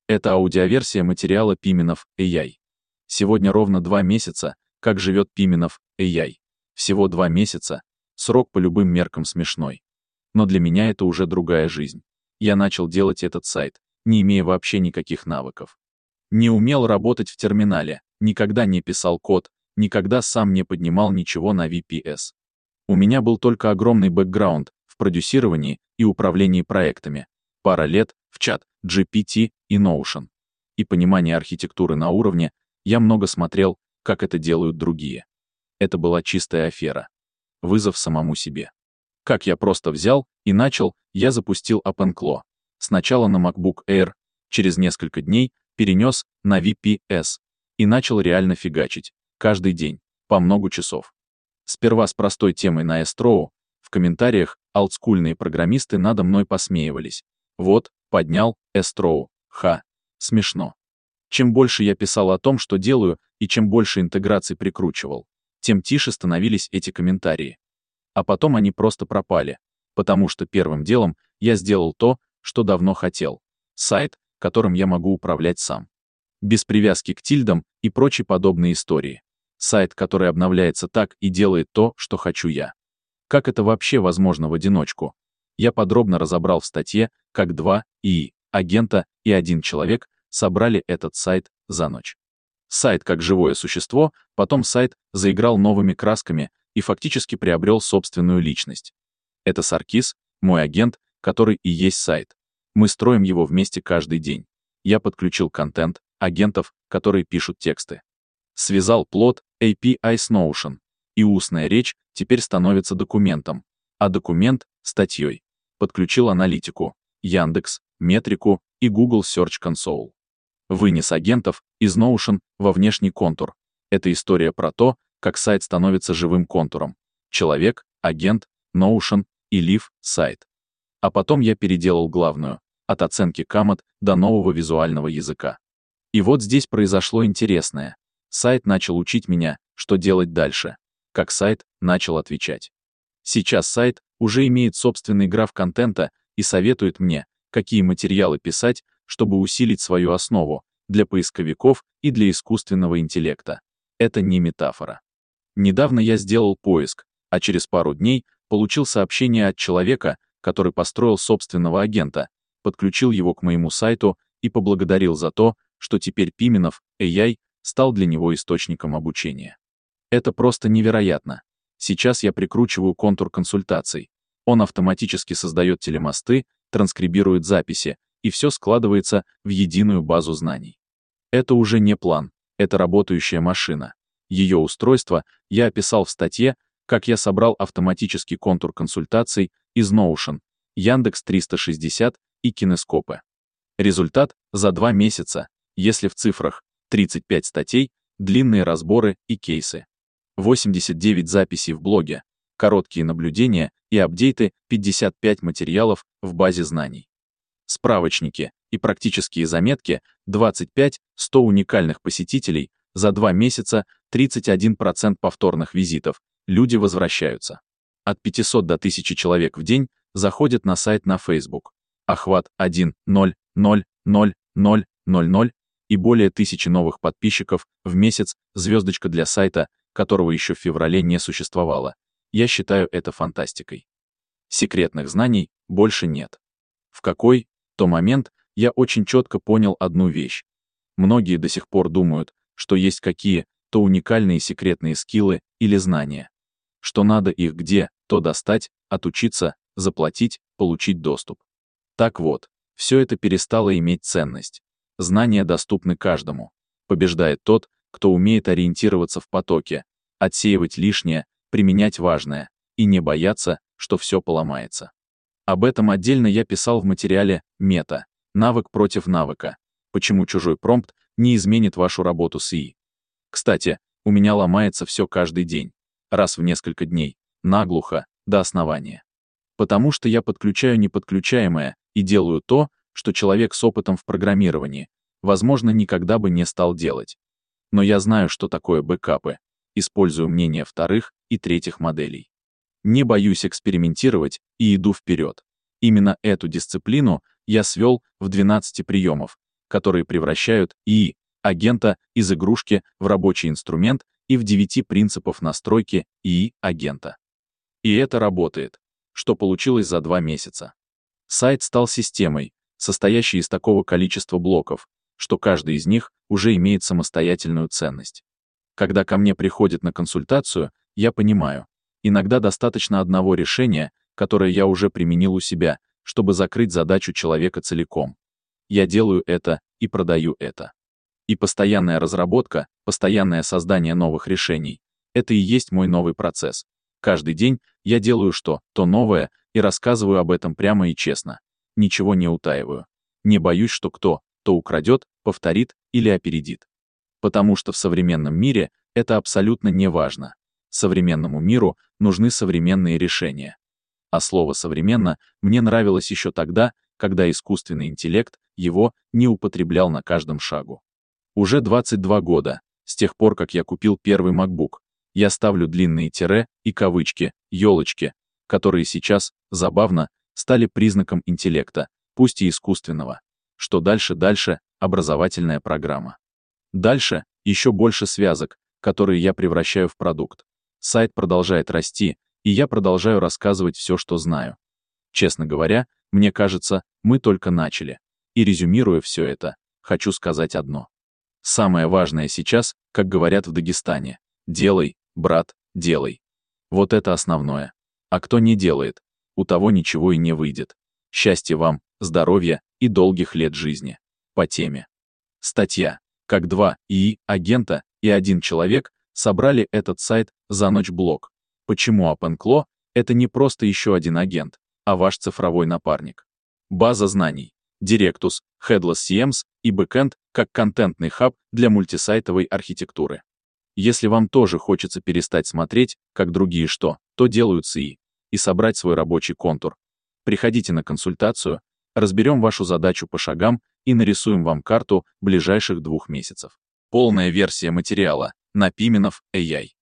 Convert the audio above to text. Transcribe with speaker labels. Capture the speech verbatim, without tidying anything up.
Speaker 1: Это аудиоверсия материала Пименов эй ай. Сегодня ровно два месяца, как живет Пименов эй ай. Всего два месяца. Срок по любым меркам смешной. Но для меня это уже другая жизнь. Я начал делать этот сайт, не имея вообще никаких навыков. Не умел работать в терминале, никогда не писал код, никогда сам не поднимал ничего на ви пи эс. У меня был только огромный бэкграунд в продюсировании и управлении проектами, пара лет в чат, джи пи ти и Notion. И понимание архитектуры на уровне, я много смотрел, как это делают другие. Это была чистая афера. Вызов самому себе. Как я просто взял и начал, я запустил OpenClaw. Сначала на MacBook Air, через несколько дней перенес на ви пи эс и начал реально фигачить, каждый день, по много часов. Сперва с простой темой на Astro, в комментариях олдскульные программисты надо мной посмеивались. Вот, поднял, Astro, ха, смешно. Чем больше я писал о том, что делаю, и чем больше интеграций прикручивал, тем тише становились эти комментарии. А потом они просто пропали, потому что первым делом я сделал то, что давно хотел. Сайт, которым я могу управлять сам. Без привязки к тильдам и прочей подобной истории. Сайт, который обновляется так и делает то, что хочу я. Как это вообще возможно в одиночку? Я подробно разобрал в статье, как два ИИ, агента и один человек собрали этот сайт за ночь. Сайт как живое существо, потом сайт заиграл новыми красками и фактически приобрел собственную личность. Это Саркис, мой агент, который и есть сайт. Мы строим его вместе каждый день. Я подключил контент, агентов, которые пишут тексты. Связал плод эй пи ай с Notion. И устная речь теперь становится документом, а документ — статьей. Подключил аналитику, Яндекс, метрику и Google Search Console. Вынес агентов из Notion во внешний контур. Это история про то, как сайт становится живым контуром. Человек, агент, Notion и Live сайт. А потом я переделал главную, от оценки камот до нового визуального языка. И вот здесь произошло интересное. Сайт начал учить меня, что делать дальше. Как сайт начал отвечать. Сейчас сайт уже имеет собственный граф контента и советует мне, какие материалы писать, чтобы усилить свою основу для поисковиков и для искусственного интеллекта. Это не метафора. Недавно я сделал поиск, а через пару дней получил сообщение от человека, который построил собственного агента, подключил его к моему сайту и поблагодарил за то, что теперь Пименов эй ай стал для него источником обучения. Это просто невероятно. Сейчас я прикручиваю контур консультаций. Он автоматически создает телемосты, транскрибирует записи, и все складывается в единую базу знаний. Это уже не план, это работающая машина. Ее устройство я описал в статье, как я собрал автоматический контур консультаций из Notion, Яндекс триста шестьдесят и Кинескопы. Результат за два месяца, если в цифрах, тридцать пять статей, длинные разборы и кейсы. восемьдесят девять записей в блоге, короткие наблюдения и апдейты, пятьдесят пять материалов в базе знаний. Справочники и практические заметки, двадцать пять - сто уникальных посетителей, за два месяца тридцать один процент повторных визитов, люди возвращаются. От пятисот до тысячи человек в день заходят на сайт на Facebook. Охват один ноль ноль ноль ноль ноль ноль и более тысячи новых подписчиков в месяц, звездочка для сайта, которого еще в феврале не существовало. Я считаю это фантастикой. Секретных знаний больше нет. В какой-то момент я очень четко понял одну вещь. Многие до сих пор думают, что есть какие-то уникальные секретные скиллы или знания, что надо их где-то достать, отучиться, заплатить, получить доступ. Так вот, все это перестало иметь ценность. Знания доступны каждому. Побеждает тот, кто умеет ориентироваться в потоке, отсеивать лишнее, применять важное и не бояться, что все поломается. Об этом отдельно я писал в материале «Мета. Навык против навыка. Почему чужой промпт не изменит вашу работу с ИИ». Кстати, у меня ломается все каждый день, раз в несколько дней, наглухо, до основания. Потому что я подключаю неподключаемое и делаю то, что человек с опытом в программировании, возможно, никогда бы не стал делать. Но я знаю, что такое бэкапы, использую мнение вторых и третьих моделей. Не боюсь экспериментировать и иду вперед. Именно эту дисциплину я свел в двенадцати приемов, которые превращают ИИ агента из игрушки в рабочий инструмент и в девяти принципов настройки ИИ агента. И это работает, что получилось за два месяца. Сайт стал системой, состоящей из такого количества блоков, что каждый из них уже имеет самостоятельную ценность. Когда ко мне приходят на консультацию, я понимаю, иногда достаточно одного решения, которое я уже применил у себя, чтобы закрыть задачу человека целиком. Я делаю это и продаю это. И постоянная разработка, постоянное создание новых решений — это и есть мой новый процесс. Каждый день я делаю что-то новое и рассказываю об этом прямо и честно. Ничего не утаиваю. Не боюсь, что кто-то украдет, повторит или опередит. Потому что в современном мире это абсолютно не важно. Современному миру нужны современные решения. А слово «современно» мне нравилось еще тогда, когда искусственный интеллект его не употреблял на каждом шагу. Уже двадцать два года, с тех пор, как я купил первый MacBook, я ставлю длинные тире и кавычки, елочки, которые сейчас, забавно, стали признаком интеллекта, пусть и искусственного. Что дальше дальше — образовательная программа. Дальше еще больше связок, которые я превращаю в продукт. Сайт продолжает расти, и я продолжаю рассказывать все, что знаю. Честно говоря, мне кажется, мы только начали. И резюмируя все это, хочу сказать одно. Самое важное сейчас, как говорят в Дагестане, делай, брат, делай. Вот это основное. А кто не делает, у того ничего и не выйдет. Счастья вам, здоровья и долгих лет жизни. По теме. Статья. Как два ИИ агента и один человек собрали этот сайт за ночь-блок. Почему OpenClaw — это не просто еще один агент, а ваш цифровой напарник. База знаний. Directus, Headless си эм эс и Backend как контентный хаб для мультисайтовой архитектуры. Если вам тоже хочется перестать смотреть, как другие что-то делают с ИИ, и собрать свой рабочий контур, приходите на консультацию, разберем вашу задачу по шагам и нарисуем вам карту ближайших двух месяцев. Полная версия материала на Piminov эй ай.